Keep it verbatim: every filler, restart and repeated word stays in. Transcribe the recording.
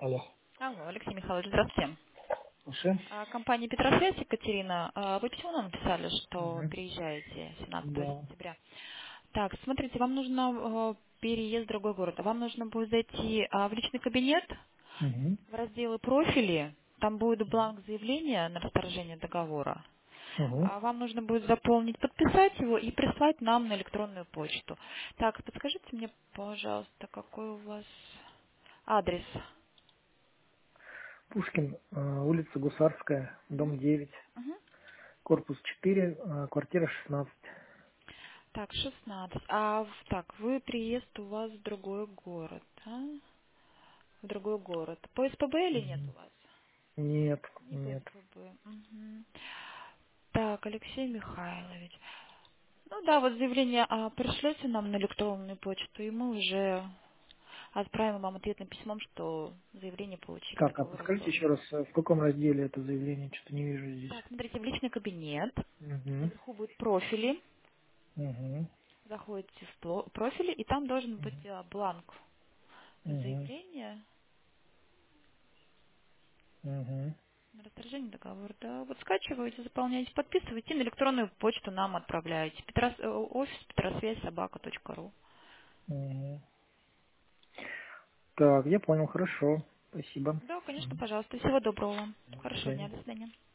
Алло. Алло, Алексей Михайлович, здравствуйте. Слушай. А, Компания Петросвязь, Екатерина, а, вы письмо нам написали, что Мгм. приезжаете семнадцатого Да. сентября. Так, смотрите, вам нужно э, переезд в другой город. Вам нужно будет зайти а, в личный кабинет, Мгм. в разделы профили, там будет бланк заявления на расторжение договора. Мгм. А вам нужно будет заполнить, подписать его и прислать нам на электронную почту. Так, подскажите мне, пожалуйста, какой у вас адрес? Пушкин, э, улица Гусарская, Мгм. дом девять, Мгм. корпус четыре, э, квартира шестнадцать. Так, шестнадцать. А в- так, вы приезд у вас в другой город, а? В другой город. По СПБ или нет у Мгм. вас? Нет, Не по нет. СПБ. Мгм. Так, Алексей Михайлович. Ну да, вот заявление а, пришлете нам на электронную почту, и мы уже отправим вам ответным письмом, что заявление получили, Так, а договор подскажите одобрен. еще раз, э, в каком разделе это заявление? Что-то не вижу здесь. Так, смотрите, в личный кабинет. Угу. Наверху будут профили. Угу. Заходите в пло- профили, и там должен быть а, бланк Угу. заявления. Угу. На расторжение договора, да. Вот скачиваете, заполняете, подписываете и на электронную почту нам отправляете. Петрос- э, офис петросвязь собака точка ру. Угу. Так, я понял, хорошо. Спасибо. Да, конечно, Мгм. пожалуйста. Всего доброго вам. До Хорошего свидания. дня. До свидания.